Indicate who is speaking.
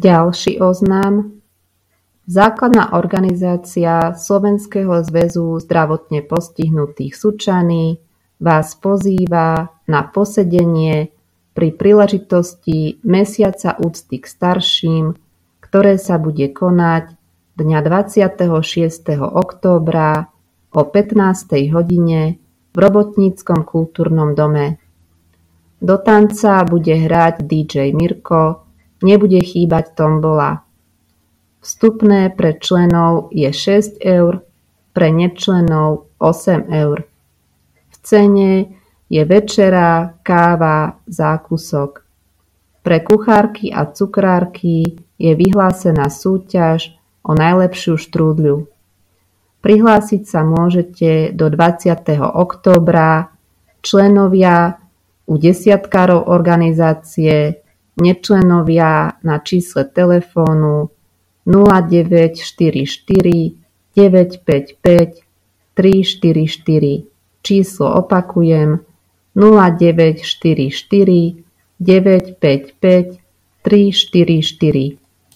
Speaker 1: Ďalší oznám. Základná organizácia Slovenského zväzu zdravotne postihnutých Sučany vás pozýva na posedenie pri príležitosti Mesiaca úcty k starším, ktoré sa bude konať dňa 26. októbra o 15. hodine v Robotníckom kultúrnom dome. Do tanca bude hrať DJ Mirko, nebude chýbať tombola. Vstupné pre členov je 6 eur, pre nečlenov 8 eur. V cene je večera, káva, zákusok. Pre kuchárky a cukrárky je vyhlásená súťaž o najlepšiu štrúdľu. Prihlásiť sa môžete do 20. októbra členovia u desiatkárov organizácie, nečlenovia na čísle telefónu 0944 955 344. Číslo opakujem 0944 955 344.